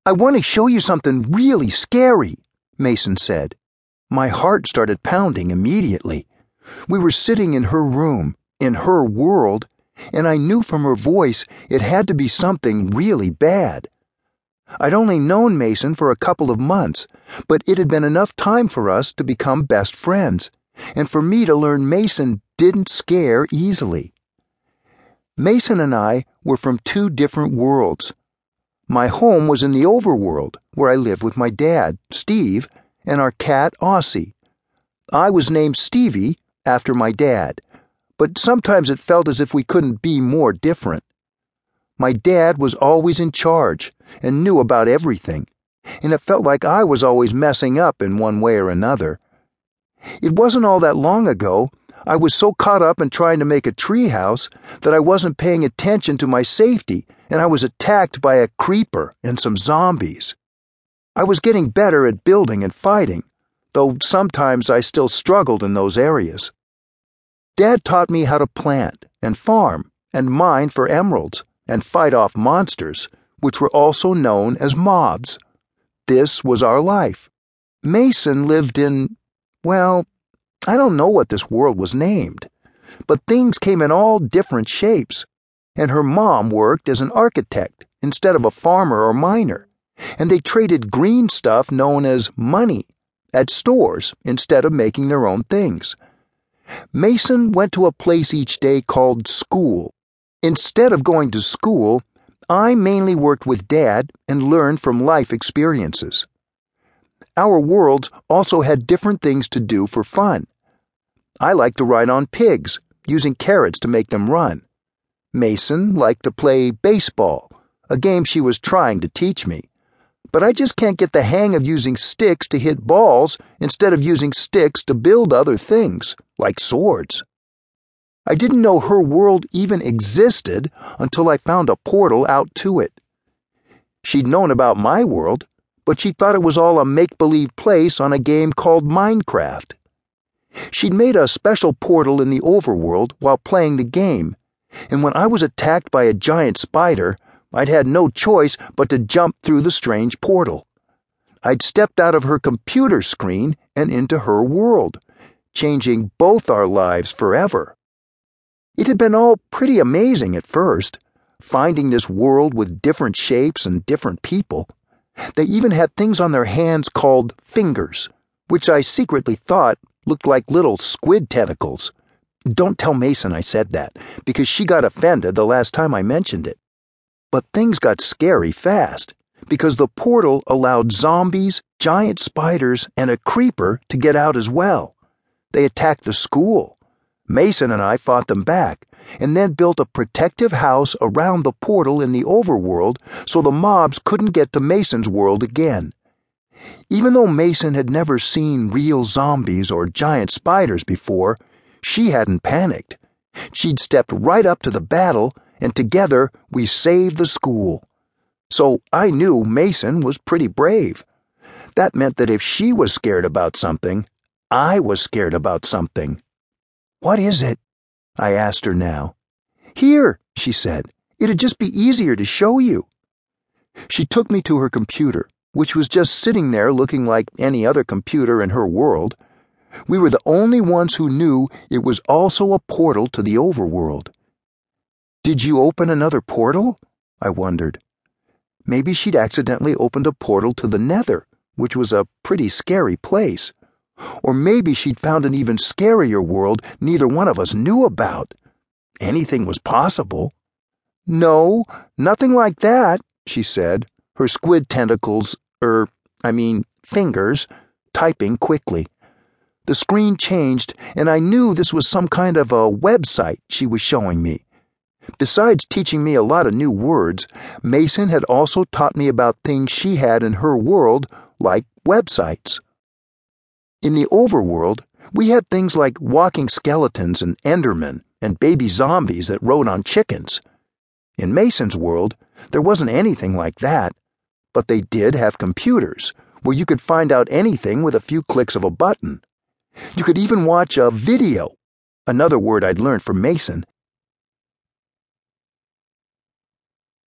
I want to show you something really scary, Mason said. My heart started pounding immediately. We were sitting in her room, in her world, and I knew from her voice it had to be something really bad. I'd only known Mason for a couple of months, but it had been enough time for us to become best friends, and for me to learn Mason didn't scare easily. Mason and I were from two different worlds. My home was in the overworld, where I lived with my dad, Steve, and our cat, Aussie. I was named Stevie after my dad, but sometimes it felt as if we couldn't be more different. My dad was always in charge and knew about everything, and it felt like I was always messing up in one way or another. It wasn't all that long ago I was so caught up in trying to make a treehouse that I wasn't paying attention to my safety, and I was attacked by a creeper and some zombies. I was getting better at building and fighting, though sometimes I still struggled in those areas. Dad taught me how to plant and farm and mine for emeralds and fight off monsters, which were also known as mobs. This was our life. Mason lived in, well, I don't know what this world was named, but things came in all different shapes, and her mom worked as an architect instead of a farmer or miner, and they traded green stuff known as money at stores instead of making their own things. Mason went to a place each day called school. Instead of going to school, I mainly worked with Dad and learned from life experiences. Our worlds also had different things to do for fun. I liked to ride on pigs, using carrots to make them run. Mason liked to play baseball, a game she was trying to teach me. But I just can't get the hang of using sticks to hit balls instead of using sticks to build other things, like swords. I didn't know her world even existed until I found a portal out to it. She'd known about my world, but she thought it was all a make-believe place on a game called Minecraft. She'd made a special portal in the overworld while playing the game, and when I was attacked by a giant spider, I'd had no choice but to jump through the strange portal. I'd stepped out of her computer screen and into her world, changing both our lives forever. It had been all pretty amazing at first, finding this world with different shapes and different people. They even had things on their hands called fingers, which I secretly thought looked like little squid tentacles. Don't tell Mason I said that, because she got offended the last time I mentioned it. But things got scary fast, because the portal allowed zombies, giant spiders, and a creeper to get out as well. They attacked the school. Mason and I fought them back, and then built a protective house around the portal in the overworld so the mobs couldn't get to Mason's world again. Even though Mason had never seen real zombies or giant spiders before, she hadn't panicked. She'd stepped right up to the battle, and together we saved the school. So I knew Mason was pretty brave. That meant that if she was scared about something, I was scared about something. "What is it?" I asked her now. "Here," she said. "It'd just be easier to show you." She took me to her computer, which was just sitting there looking like any other computer in her world. We were the only ones who knew it was also a portal to the overworld. "Did you open another portal?" I wondered. Maybe she'd accidentally opened a portal to the Nether, which was a pretty scary place. Or maybe she'd found an even scarier world neither one of us knew about. Anything was possible. "No, nothing like that," she said, her squid tentacles, fingers, typing quickly. The screen changed, and I knew this was some kind of a website she was showing me. Besides teaching me a lot of new words, Mason had also taught me about things she had in her world, like websites. In the overworld, we had things like walking skeletons and endermen and baby zombies that rode on chickens. In Mason's world, there wasn't anything like that, but they did have computers where you could find out anything with a few clicks of a button. You could even watch a video, another word I'd learned from Mason,